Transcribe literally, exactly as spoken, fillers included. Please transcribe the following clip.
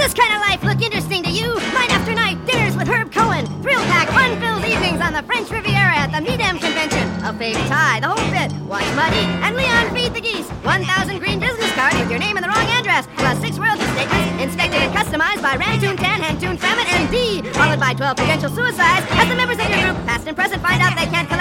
this kind of life look interesting to you? Night after night, dinners with Herb Cohen, thrill-packed, fun-filled evenings on the French Riviera at the Meedem Convention, a fake tie, the whole bit, watch Muddy, and Leon Feed the Geese, one thousand green business cards with your name in the wrong address, plus six royalty statements, inspected and customized by Rantoon Tan, Hantoon Famine, and D, followed by twelve potential suicides as the members of your group, past and present, find out they can't